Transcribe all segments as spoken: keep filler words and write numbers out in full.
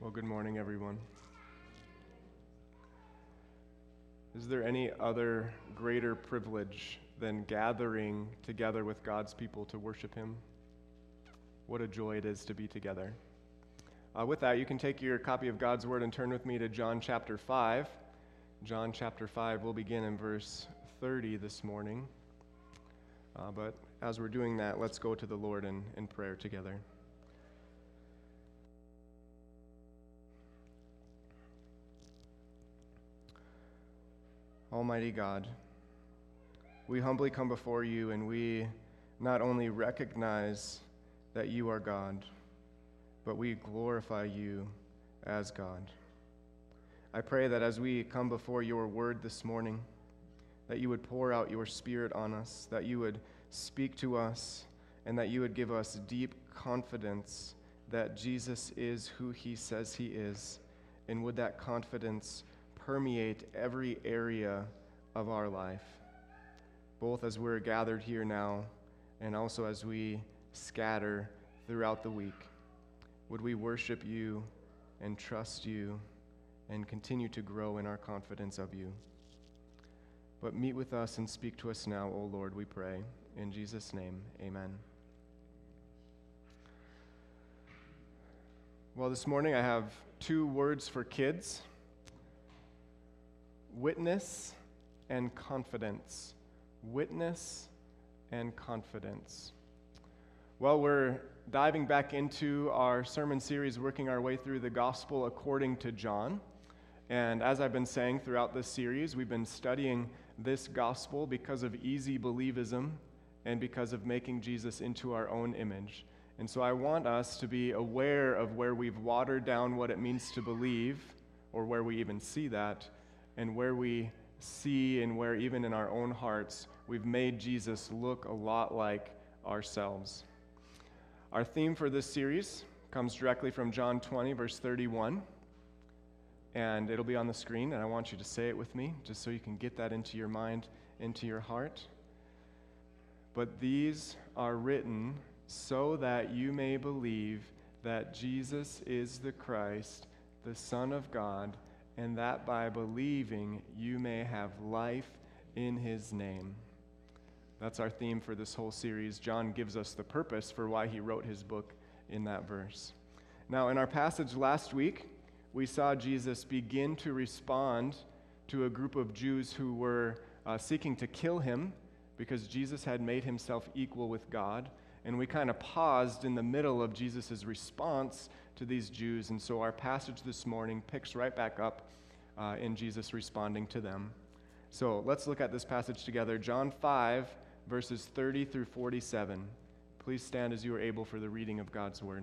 Well, good morning, everyone. Is there any other greater privilege than gathering together with God's people to worship Him? What a joy it is to be together. Uh, with that, you can take your copy of God's Word and turn with me to John chapter five. John chapter five, we'll begin in verse thirty this morning. Uh, but as we're doing that, let's go to the Lord in, in prayer together. Almighty God, we humbly come before you, and we not only recognize that you are God, but we glorify you as God. I pray that as we come before your word this morning, that you would pour out your Spirit on us, that you would speak to us, and that you would give us deep confidence that Jesus is who he says he is, and would that confidence permeate every area of our life, both as we're gathered here now and also as we scatter throughout the week. Would we worship you and trust you and continue to grow in our confidence of you? But meet with us and speak to us now, O Lord, we pray. In Jesus' name, amen. Well, this morning I have two words for kids: witness and confidence. Witness and confidence. Well, we're diving back into our sermon series, working our way through the gospel according to John. And as I've been saying throughout this series, we've been studying this gospel because of easy believism and because of making Jesus into our own image. And so I want us to be aware of where we've watered down what it means to believe, or where we even see that, and where we see and where even in our own hearts we've made Jesus look a lot like ourselves. Our theme for this series comes directly from John twenty, verse thirty-one, and it'll be on the screen, and I want you to say it with me, just so you can get that into your mind, into your heart. But these are written so that you may believe that Jesus is the Christ, the Son of God, and that by believing you may have life in his name. That's our theme for this whole series. John gives us the purpose for why he wrote his book in that verse. Now, in our passage last week, we saw Jesus begin to respond to a group of Jews who were uh, seeking to kill him because Jesus had made himself equal with God. And we kind of paused in the middle of Jesus' response to these Jews. And so our passage this morning picks right back up uh, in Jesus responding to them. So let's look at this passage together. John five, verses thirty through forty-seven. Please stand as you are able for the reading of God's word.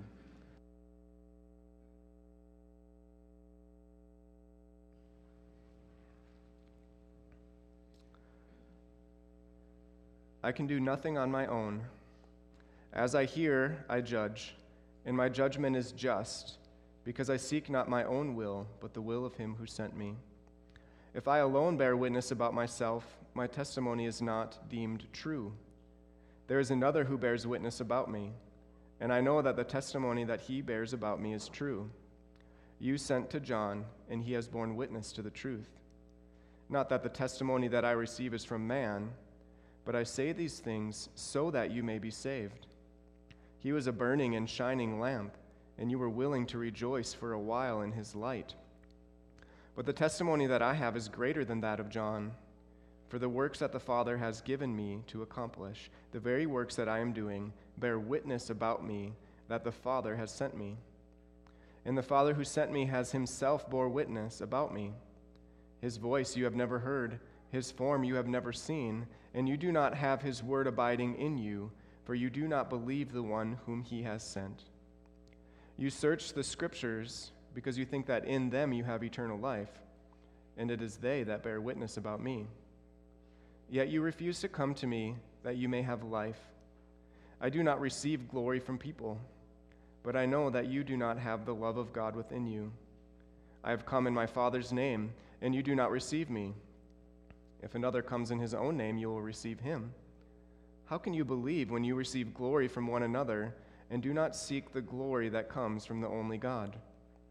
I can do nothing on my own. As I hear, I judge, and my judgment is just, because I seek not my own will, but the will of him who sent me. If I alone bear witness about myself, my testimony is not deemed true. There is another who bears witness about me, and I know that the testimony that he bears about me is true. You sent to John, and he has borne witness to the truth. Not that the testimony that I receive is from man, but I say these things so that you may be saved. He was a burning and shining lamp, and you were willing to rejoice for a while in his light. But the testimony that I have is greater than that of John. For the works that the Father has given me to accomplish, the very works that I am doing, bear witness about me that the Father has sent me. And the Father who sent me has himself bore witness about me. His voice you have never heard, his form you have never seen, and you do not have his word abiding in you, for you do not believe the one whom he has sent. You search the Scriptures because you think that in them you have eternal life, and it is they that bear witness about me. Yet you refuse to come to me that you may have life. I do not receive glory from people, but I know that you do not have the love of God within you. I have come in my Father's name, and you do not receive me. If another comes in his own name, you will receive him. How can you believe when you receive glory from one another and do not seek the glory that comes from the only God?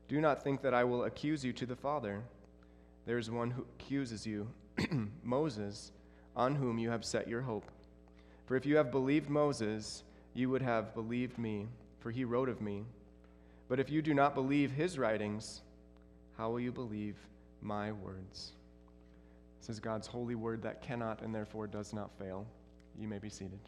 Do not think that I will accuse you to the Father. There is one who accuses you, Moses, on whom you have set your hope. For if you have believed Moses, you would have believed me, for he wrote of me. But if you do not believe his writings, how will you believe my words? This is God's holy word that cannot and therefore does not fail. You may be seated.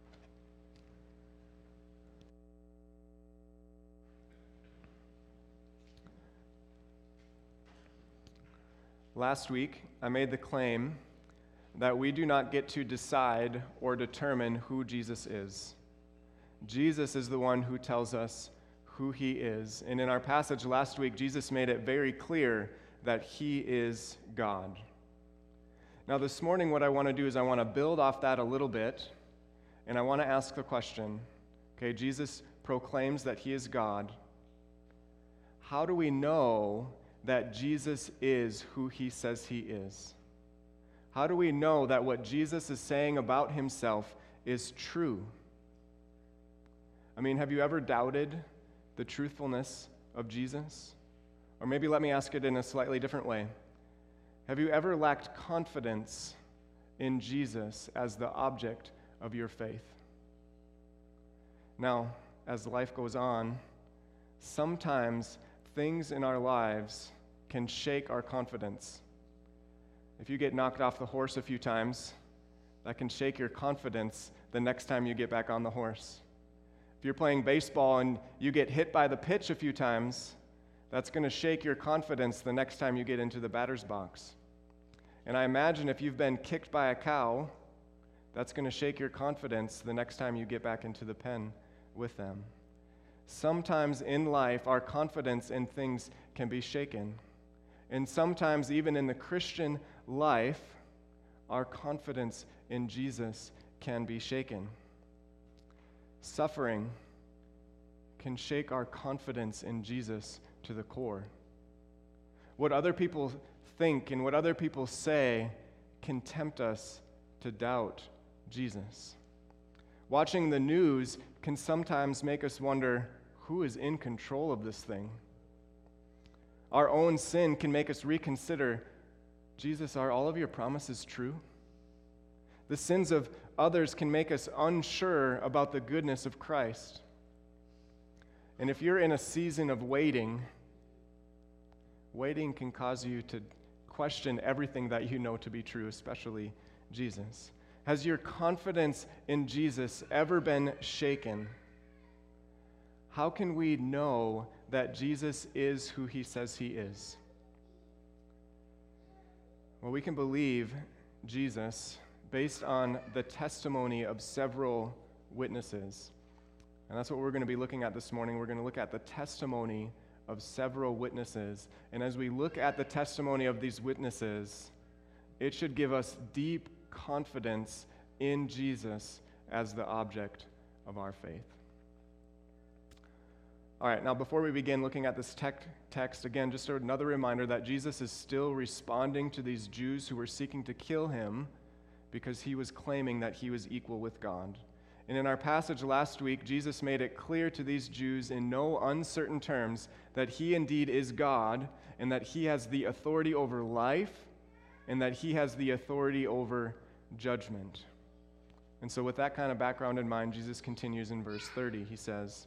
Last week, I made the claim that we do not get to decide or determine who Jesus is. Jesus is the one who tells us who he is. And in our passage last week, Jesus made it very clear that he is God. Now, this morning, what I want to do is I want to build off that a little bit, and I want to ask the question, okay, Jesus proclaims that he is God. How do we know that Jesus is who he says he is? How do we know that what Jesus is saying about himself is true? I mean, have you ever doubted the truthfulness of Jesus? Or maybe let me ask it in a slightly different way. Have you ever lacked confidence in Jesus as the object of your faith? Now, as life goes on, sometimes things in our lives can shake our confidence. If you get knocked off the horse a few times, that can shake your confidence the next time you get back on the horse. If you're playing baseball and you get hit by the pitch a few times, that's going to shake your confidence the next time you get into the batter's box. And I imagine if you've been kicked by a cow, that's going to shake your confidence the next time you get back into the pen with them. Sometimes in life, our confidence in things can be shaken. And sometimes, even in the Christian life, our confidence in Jesus can be shaken. Suffering can shake our confidence in Jesus to the core. What other people think and what other people say can tempt us to doubt Jesus. Watching the news can sometimes make us wonder, who is in control of this thing? Our own sin can make us reconsider, Jesus, are all of your promises true? The sins of others can make us unsure about the goodness of Christ. And if you're in a season of waiting, waiting can cause you to question everything that you know to be true, especially Jesus. Has your confidence in Jesus ever been shaken? How can we know that Jesus is who he says he is? Well, we can believe Jesus based on the testimony of several witnesses. And that's what we're going to be looking at this morning. We're going to look at the testimony of several witnesses. And as we look at the testimony of these witnesses, it should give us deep confidence in Jesus as the object of our faith. All right, now before we begin looking at this tech text, again, just another reminder that Jesus is still responding to these Jews who were seeking to kill him because he was claiming that he was equal with God. And in our passage last week, Jesus made it clear to these Jews in no uncertain terms that he indeed is God and that he has the authority over life and that he has the authority over judgment. And so with that kind of background in mind, Jesus continues in verse thirty. He says,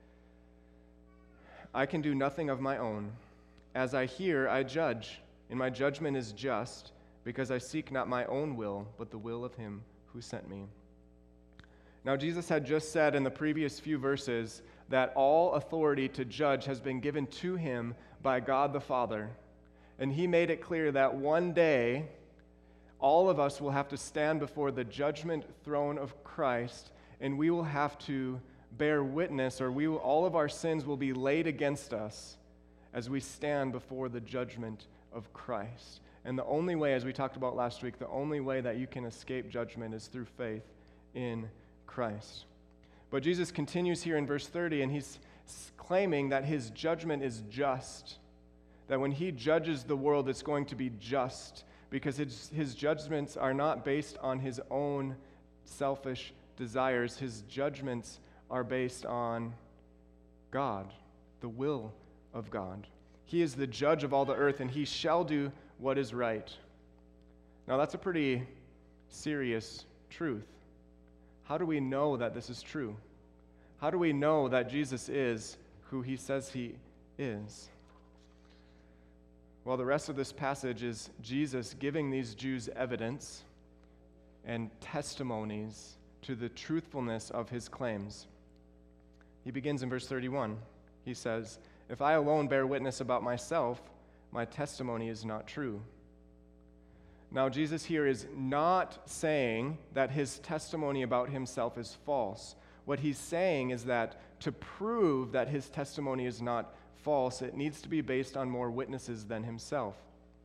I can do nothing of my own. As I hear, I judge, and my judgment is just, because I seek not my own will, but the will of him who sent me. Now, Jesus had just said in the previous few verses that all authority to judge has been given to him by God the Father. And he made it clear that one day, all of us will have to stand before the judgment throne of Christ, and we will have to bear witness, or we will, all of our sins will be laid against us as we stand before the judgment of Christ. And the only way, as we talked about last week, the only way that you can escape judgment is through faith in Christ. But Jesus continues here in verse thirty, and he's claiming that his judgment is just, that when he judges the world, it's going to be just, because his, his judgments are not based on his own selfish desires. His judgments are based on God, the will of God. He is the judge of all the earth, and he shall do what is right. Now, that's a pretty serious truth. How do we know that this is true? How do we know that Jesus is who he says he is? Well, the rest of this passage is Jesus giving these Jews evidence and testimonies to the truthfulness of his claims. He begins in verse thirty-one. He says, "If I alone bear witness about myself, my testimony is not true." Now, Jesus here is not saying that his testimony about himself is false. What he's saying is that to prove that his testimony is not false, it needs to be based on more witnesses than himself.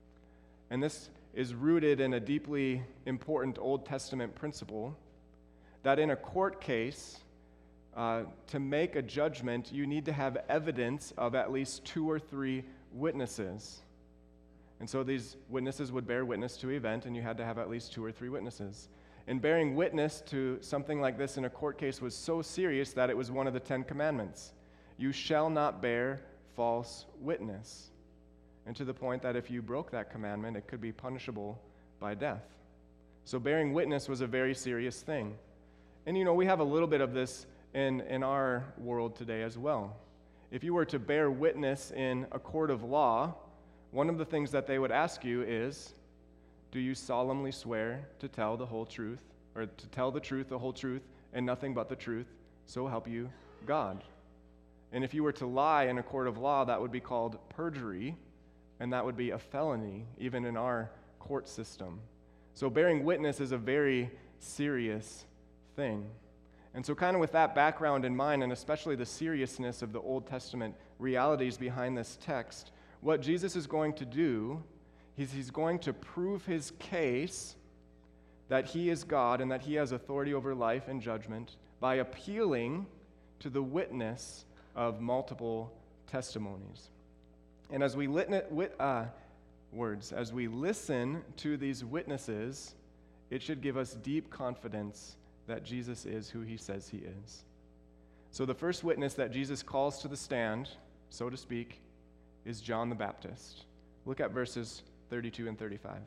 And this is rooted in a deeply important Old Testament principle that in a court case, uh, to make a judgment, you need to have evidence of at least two or three witnesses. And so these witnesses would bear witness to an event, and you had to have at least two or three witnesses. And bearing witness to something like this in a court case was so serious that it was one of the Ten Commandments. You shall not bear false witness. And to the point that if you broke that commandment, it could be punishable by death. So bearing witness was a very serious thing. And you know, we have a little bit of this in, in our world today as well. If you were to bear witness in a court of law, one of the things that they would ask you is, do you solemnly swear to tell the whole truth, or to tell the truth, the whole truth, and nothing but the truth, so help you God? And if you were to lie in a court of law, that would be called perjury, and that would be a felony, even in our court system. So bearing witness is a very serious thing. And so kind of with that background in mind, and especially the seriousness of the Old Testament realities behind this text, what Jesus is going to do is he's going to prove his case that he is God and that he has authority over life and judgment by appealing to the witness of multiple testimonies. And as we lit, wit, uh, words, as we listen to these witnesses, it should give us deep confidence that Jesus is who he says he is. So the first witness that Jesus calls to the stand, so to speak, is John the Baptist. Look at verses thirty-two and thirty-five.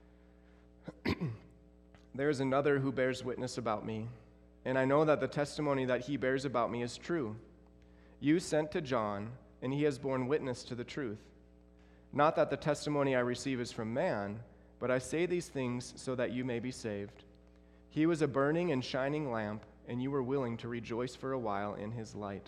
"There is another who bears witness about me, and I know that the testimony that he bears about me is true. You sent to John, and he has borne witness to the truth. Not that the testimony I receive is from man, but I say these things so that you may be saved. He was a burning and shining lamp, and you were willing to rejoice for a while in his light."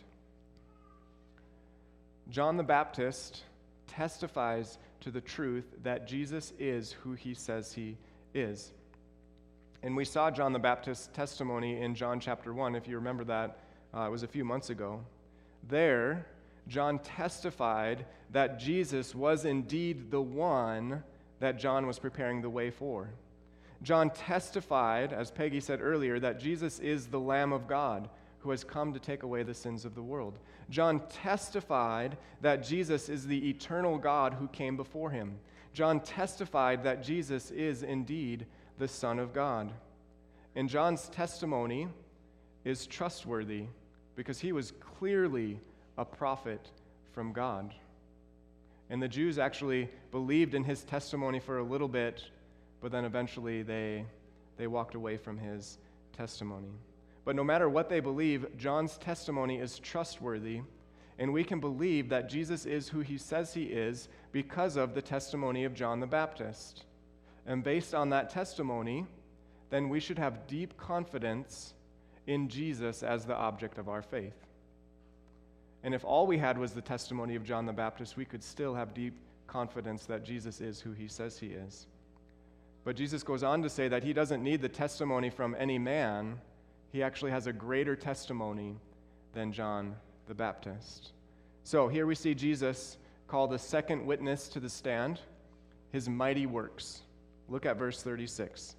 John the Baptist testifies to the truth that Jesus is who he says he is. And we saw John the Baptist's testimony in John chapter one, if you remember that. Uh, it was a few months ago. There, John testified that Jesus was indeed the one that John was preparing the way for. John testified, as Peggy said earlier, that Jesus is the Lamb of God who has come to take away the sins of the world. John testified that Jesus is the eternal God who came before him. John testified that Jesus is indeed the Son of God. And John's testimony is trustworthy because he was clearly a prophet from God. And the Jews actually believed in his testimony for a little bit, but then eventually they, they walked away from his testimony. But no matter what they believe, John's testimony is trustworthy, and we can believe that Jesus is who he says he is because of the testimony of John the Baptist. And based on that testimony, then we should have deep confidence in Jesus as the object of our faith. And if all we had was the testimony of John the Baptist, we could still have deep confidence that Jesus is who he says he is. But Jesus goes on to say that he doesn't need the testimony from any man. He actually has a greater testimony than John the Baptist. So here we see Jesus call the second witness to the stand his mighty works. Look at verse thirty-six.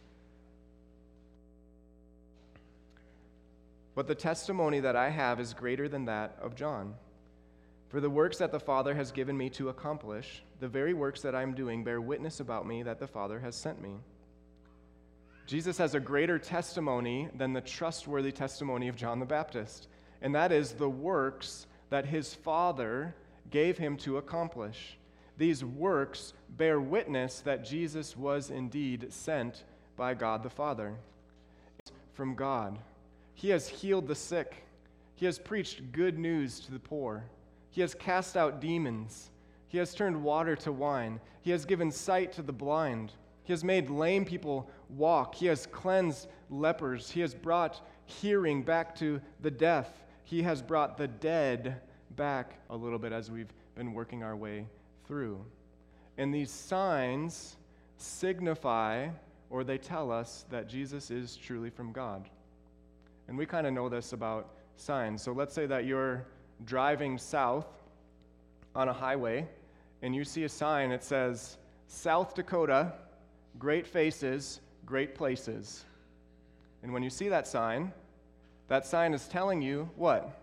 "But the testimony that I have is greater than that of John. For the works that the Father has given me to accomplish, the very works that I am doing bear witness about me that the Father has sent me." Jesus has a greater testimony than the trustworthy testimony of John the Baptist, and that is the works that his Father gave him to accomplish. These works bear witness that Jesus was indeed sent by God the Father. From God. He has healed the sick. He has preached good news to the poor. He has cast out demons. He has turned water to wine. He has given sight to the blind. He has made lame people walk. He has cleansed lepers. He has brought hearing back to the deaf. He has brought the dead back a little bit as we've been working our way through. And these signs signify, or they tell us, that Jesus is truly from God. And we kind of know this about signs. So let's say that you're driving south on a highway and you see a sign that says, South Dakota, great faces, great places. And when you see that sign, that sign is telling you what?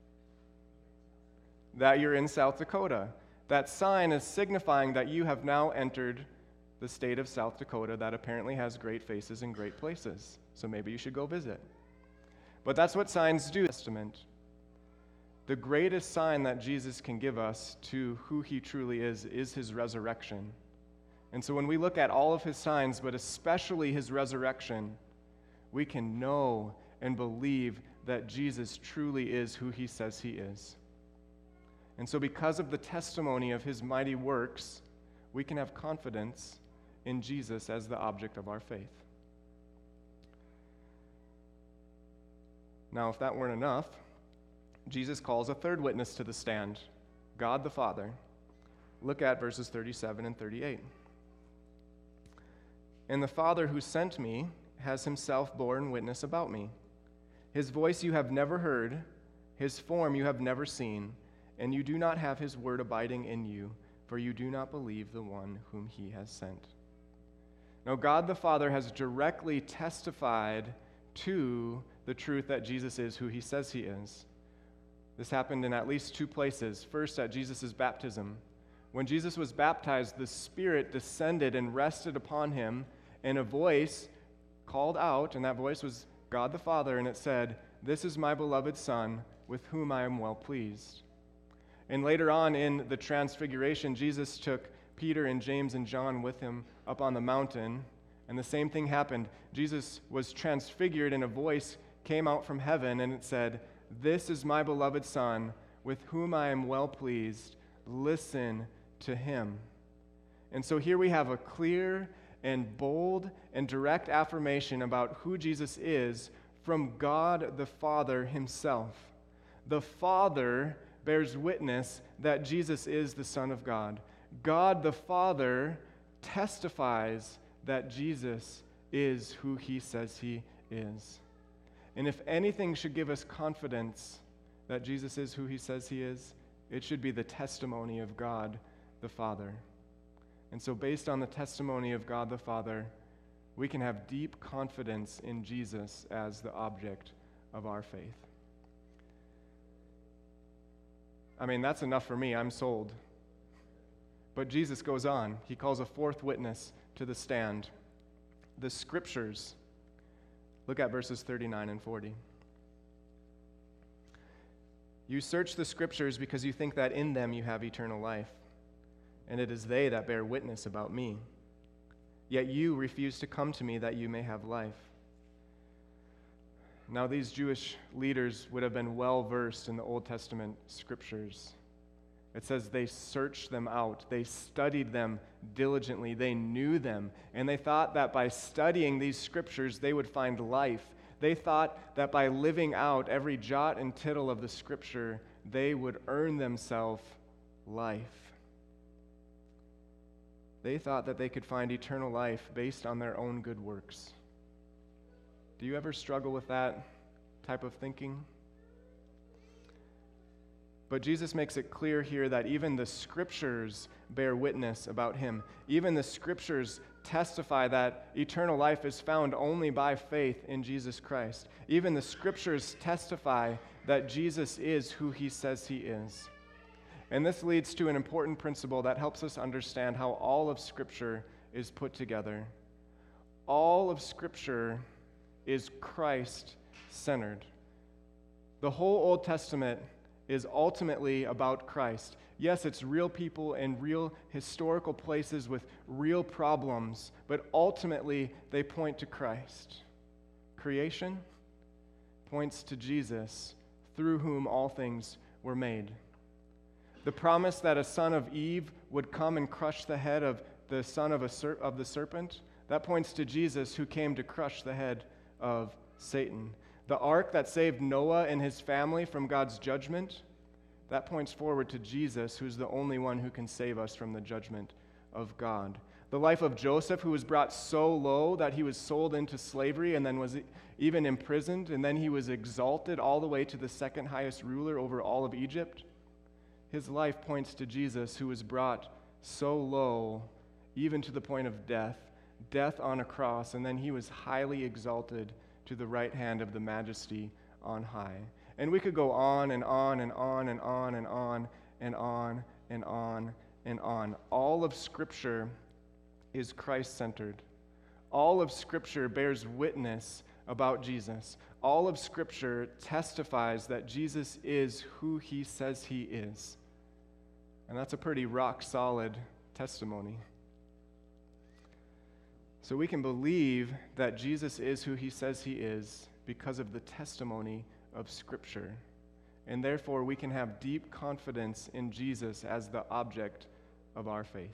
That you're in South Dakota. That sign is signifying that you have now entered the state of South Dakota that apparently has great faces and great places. So maybe you should go visit. But that's what signs do in the Testament. The greatest sign that Jesus can give us to who he truly is is his resurrection. And so when we look at all of his signs, but especially his resurrection, we can know and believe that Jesus truly is who he says he is. And so because of the testimony of his mighty works, we can have confidence in Jesus as the object of our faith. Now, if that weren't enough, Jesus calls a third witness to the stand, God the Father. Look at verses thirty-seven and thirty-eight. And the Father who sent me has himself borne witness about me. His voice you have never heard, his form you have never seen, and you do not have his word abiding in you, for you do not believe the one whom he has sent. Now, God the Father has directly testified to the truth that Jesus is who he says he is. This happened in at least two places. First, at Jesus' baptism. When Jesus was baptized, the Spirit descended and rested upon him, and a voice called out, and that voice was God the Father, and it said, "This is my beloved Son, with whom I am well pleased." And later on in the Transfiguration, Jesus took Peter and James and John with him up on the mountain, and the same thing happened. Jesus was transfigured, and a voice came out from heaven, and it said, "This is my beloved Son, with whom I am well pleased. Listen to him." And so here we have a clear and bold and direct affirmation about who Jesus is from God the Father himself. The Father bears witness that Jesus is the Son of God. God the Father testifies that Jesus is who he says he is. And if anything should give us confidence that Jesus is who he says he is, it should be the testimony of God the Father. And so based on the testimony of God the Father, we can have deep confidence in Jesus as the object of our faith. I mean, that's enough for me. I'm sold. But Jesus goes on. He calls a fourth witness to the stand. The Scriptures. Look at verses thirty-nine and forty. You search the Scriptures because you think that in them you have eternal life, and it is they that bear witness about me. Yet you refuse to come to me that you may have life. Now, these Jewish leaders would have been well versed in the Old Testament Scriptures. It says they searched them out. They studied them diligently. They knew them. And they thought that by studying these Scriptures, they would find life. They thought that by living out every jot and tittle of the Scripture, they would earn themselves life. They thought that they could find eternal life based on their own good works. Do you ever struggle with that type of thinking? But Jesus makes it clear here that even the Scriptures bear witness about him. Even the Scriptures testify that eternal life is found only by faith in Jesus Christ. Even the Scriptures testify that Jesus is who he says he is. And this leads to an important principle that helps us understand how all of Scripture is put together. All of Scripture is Christ-centered. The whole Old Testament is ultimately about Christ. Yes, it's real people and real historical places with real problems, but ultimately they point to Christ. Creation points to Jesus, through whom all things were made. The promise that a son of Eve would come and crush the head of the son of, a ser- of the serpent, that points to Jesus, who came to crush the head of Satan. The ark that saved Noah and his family from God's judgment, that points forward to Jesus, who's the only one who can save us from the judgment of God. The life of Joseph, who was brought so low that he was sold into slavery and then was even imprisoned, and then he was exalted all the way to the second highest ruler over all of Egypt. His life points to Jesus, who was brought so low, even to the point of death, death on a cross, and then he was highly exalted to the right hand of the Majesty on high. And we could go on and on and on and on and on and on and on and on. All of Scripture is Christ-centered. All of Scripture bears witness about Jesus. All of Scripture testifies that Jesus is who he says he is. And that's a pretty rock-solid testimony. So we can believe that Jesus is who he says he is because of the testimony of Scripture. And therefore, we can have deep confidence in Jesus as the object of our faith.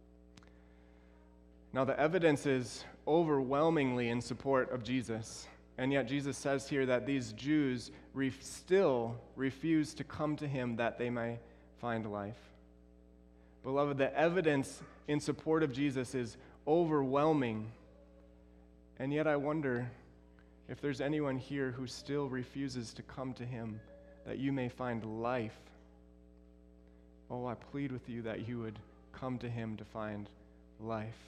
Now, the evidence is overwhelmingly in support of Jesus. And yet Jesus says here that these Jews re- still refuse to come to him that they may find life. Beloved, the evidence in support of Jesus is overwhelming. And yet I wonder if there's anyone here who still refuses to come to him that you may find life. Oh, I plead with you that you would come to him to find life.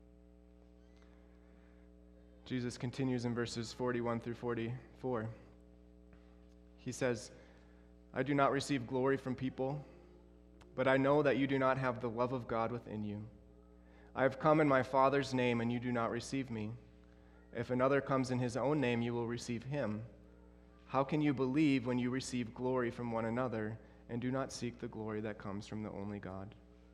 Jesus continues in verses forty-one through forty-four. He says, I do not receive glory from people, but I know that you do not have the love of God within you. I have come in my Father's name, and you do not receive me. If another comes in his own name, you will receive him. How can you believe when you receive glory from one another and do not seek the glory that comes from the only God?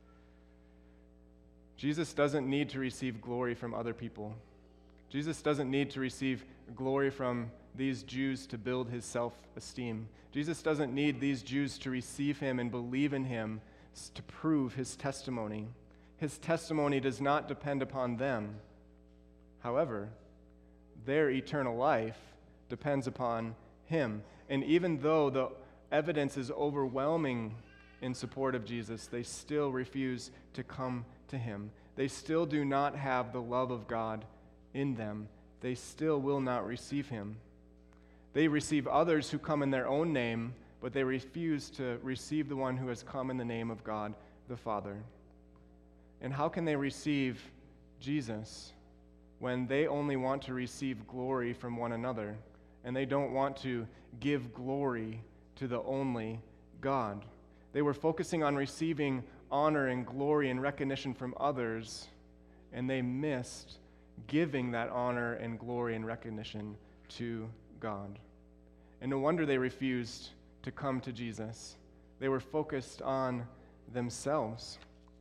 Jesus doesn't need to receive glory from other people. Jesus doesn't need to receive glory from these Jews to build his self-esteem. Jesus doesn't need these Jews to receive him and believe in him to prove his testimony. His testimony does not depend upon them. However, their eternal life depends upon him. And even though the evidence is overwhelming in support of Jesus, they still refuse to come to him. They still do not have the love of God in them. They still will not receive him. They receive others who come in their own name, but they refuse to receive the one who has come in the name of God the Father. And how can they receive Jesus when they only want to receive glory from one another, and they don't want to give glory to the only God? They were focusing on receiving honor and glory and recognition from others, and they missed giving that honor and glory and recognition to God. And no wonder they refused to come to Jesus. They were focused on themselves.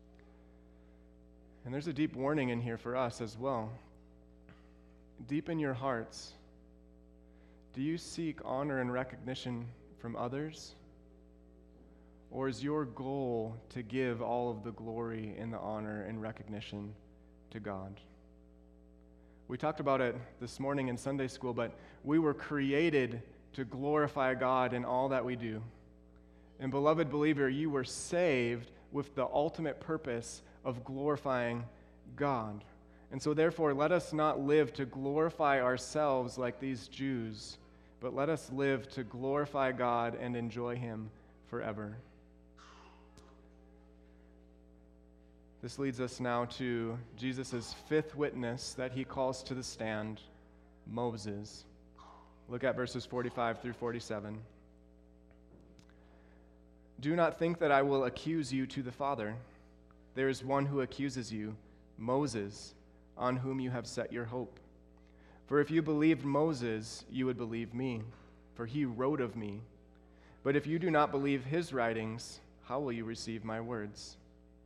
And there's a deep warning in here for us as well. Deep in your hearts, do you seek honor and recognition from others? Or is your goal to give all of the glory and the honor and recognition to God? We talked about it this morning in Sunday school, but we were created to glorify God in all that we do. And beloved believer, you were saved with the ultimate purpose of glorifying God. And so therefore, let us not live to glorify ourselves like these Jews, but let us live to glorify God and enjoy him forever. This leads us now to Jesus' fifth witness that he calls to the stand, Moses. Look at verses forty-five through forty-seven. Do not think that I will accuse you to the Father. There is one who accuses you, Moses, on whom you have set your hope. For if you believed Moses, you would believe me, for he wrote of me. But if you do not believe his writings, how will you receive my words?"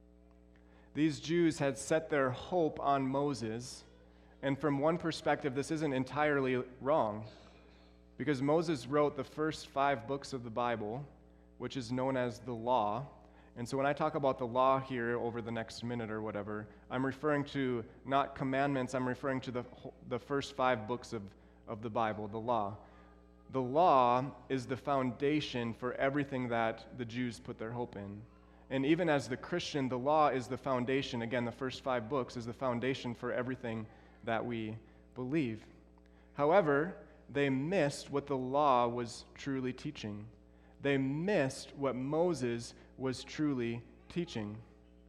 These Jews had set their hope on Moses, and from one perspective, this isn't entirely wrong, because Moses wrote the first five books of the Bible, which is known as the Law. And so when I talk about the law here over the next minute or whatever, I'm referring to not commandments, I'm referring to the, the first five books of, of the Bible, the law. The law is the foundation for everything that the Jews put their hope in. And even as the Christian, the law is the foundation. Again, the first five books is the foundation for everything that we believe. However, they missed what the law was truly teaching. They missed what Moses was truly teaching.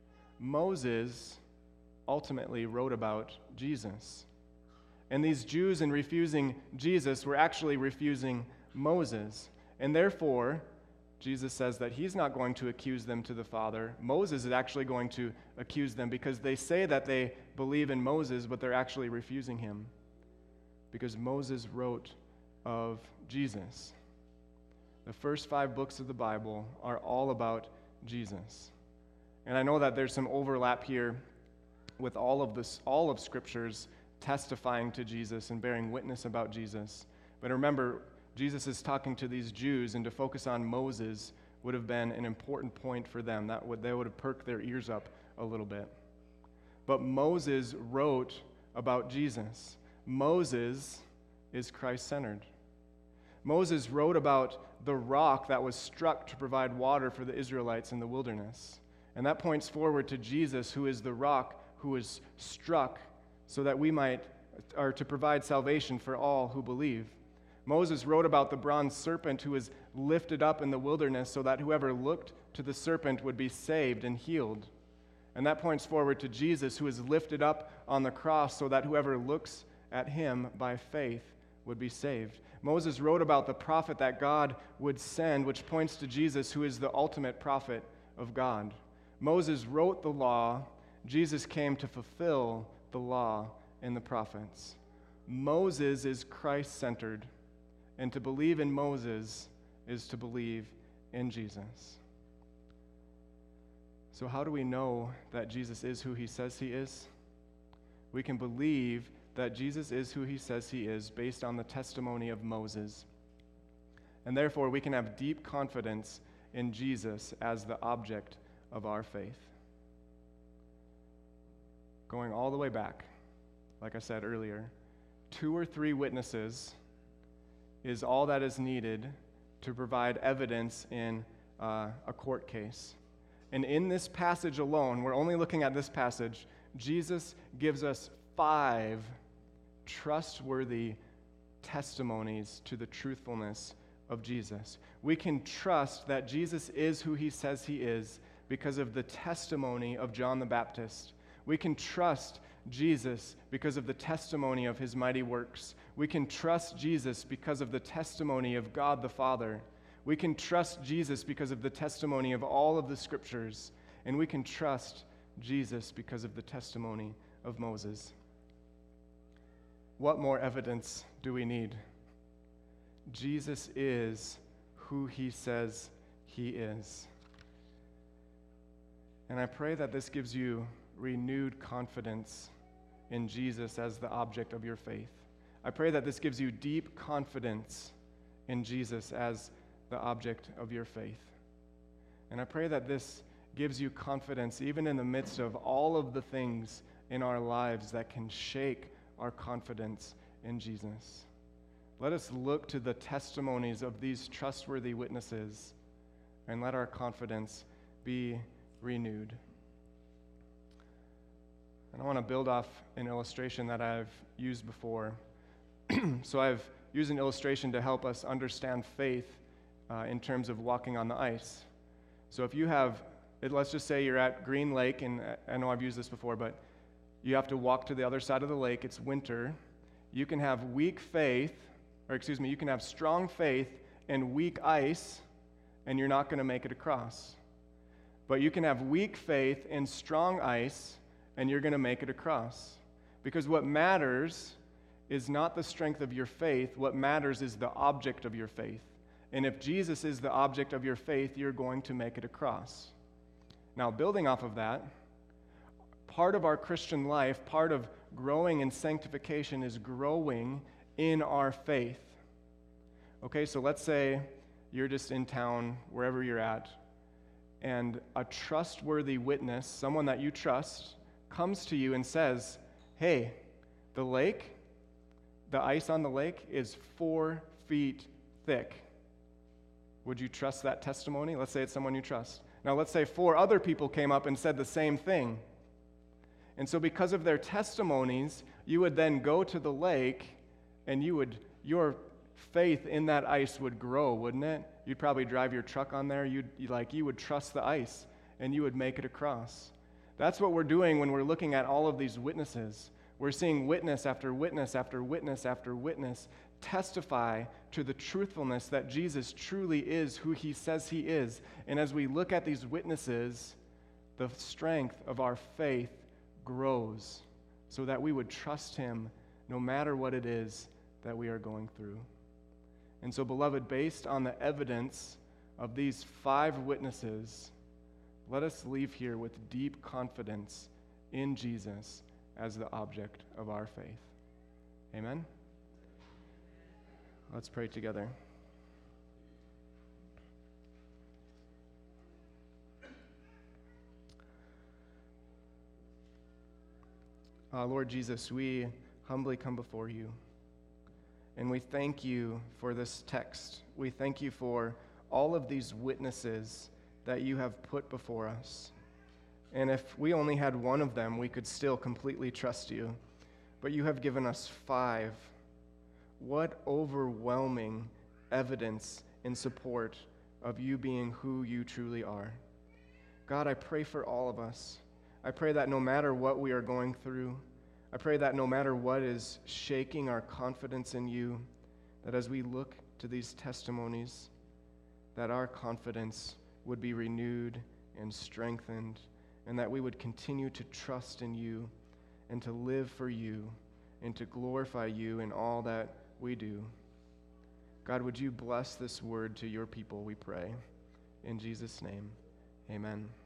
Moses ultimately wrote about Jesus. And these Jews, in refusing Jesus, were actually refusing Moses. And therefore, Jesus says that he's not going to accuse them to the Father. Moses is actually going to accuse them because they say that they believe in Moses, but they're actually refusing him because Moses wrote of Jesus. The first five books of the Bible are all about Jesus. And I know that there's some overlap here with all of this, all of Scriptures testifying to Jesus and bearing witness about Jesus. But remember, Jesus is talking to these Jews, and to focus on Moses would have been an important point for them. That would, they would have perked their ears up a little bit. But Moses wrote about Jesus. Moses is Christ-centered. Moses wrote about the rock that was struck to provide water for the Israelites in the wilderness. And that points forward to Jesus, who is the rock who was struck so that we might, or to provide salvation for all who believe. Moses wrote about the bronze serpent who was lifted up in the wilderness so that whoever looked to the serpent would be saved and healed. And that points forward to Jesus, who is lifted up on the cross so that whoever looks at him by faith would be saved. Moses wrote about the prophet that God would send, which points to Jesus, who is the ultimate prophet of God. Moses wrote the law. Jesus came to fulfill the law and the prophets. Moses is Christ-centered, and to believe in Moses is to believe in Jesus. So how do we know that Jesus is who he says he is? We can believe that Jesus is who he says he is based on the testimony of Moses. And therefore, we can have deep confidence in Jesus as the object of our faith. Going all the way back, like I said earlier, two or three witnesses is all that is needed to provide evidence in uh, a court case. And in this passage alone, we're only looking at this passage, Jesus gives us five trustworthy testimonies to the truthfulness of Jesus. We can trust that Jesus is who he says he is because of the testimony of John the Baptist. We can trust Jesus because of the testimony of his mighty works. We can trust Jesus because of the testimony of God the Father. We can trust Jesus because of the testimony of all of the Scriptures. And we can trust Jesus because of the testimony of Moses. What more evidence do we need? Jesus is who he says he is. And I pray that this gives you renewed confidence in Jesus as the object of your faith. I pray that this gives you deep confidence in Jesus as the object of your faith. And I pray that this gives you confidence even in the midst of all of the things in our lives that can shake our confidence in Jesus. Let us look to the testimonies of these trustworthy witnesses and let our confidence be renewed. And I want to build off an illustration that I've used before. So I've used an illustration to help us understand faith uh, in terms of walking on the ice. So if you have, let's just say you're at Green Lake, and I know I've used this before, but you have to walk to the other side of the lake. It's winter. You can have weak faith, or excuse me, you can have strong faith and weak ice, and you're not going to make it across. But you can have weak faith and strong ice, and you're going to make it across. Because what matters is not the strength of your faith. What matters is the object of your faith. And if Jesus is the object of your faith, you're going to make it across. Now, building off of that, part of our Christian life, part of growing in sanctification is growing in our faith. Okay, so let's say you're just in town, wherever you're at, and a trustworthy witness, someone that you trust, comes to you and says, hey, the lake, the ice on the lake is four feet thick. Would you trust that testimony? Let's say it's someone you trust. Now let's say four other people came up and said the same thing. And so because of their testimonies, you would then go to the lake and you would, your faith in that ice would grow, wouldn't it? You'd probably drive your truck on there. You'd you like you would trust the ice and you would make it across. That's what we're doing when we're looking at all of these witnesses. We're seeing witness after witness after witness after witness testify to the truthfulness that Jesus truly is who he says he is. And as we look at these witnesses, the strength of our faith grows so that we would trust him no matter what it is that we are going through. And so, beloved, based on the evidence of these five witnesses, let us leave here with deep confidence in Jesus as the object of our faith. Amen? Let's pray together. Uh, Lord Jesus, we humbly come before you, and we thank you for this text. We thank you for all of these witnesses that you have put before us. And if we only had one of them, we could still completely trust you. But you have given us five. What overwhelming evidence in support of you being who you truly are. God, I pray for all of us. I pray that no matter what we are going through, I pray that no matter what is shaking our confidence in you, that as we look to these testimonies, that our confidence would be renewed and strengthened, and that we would continue to trust in you and to live for you and to glorify you in all that we do. God, would you bless this word to your people, we pray. In Jesus' name, amen.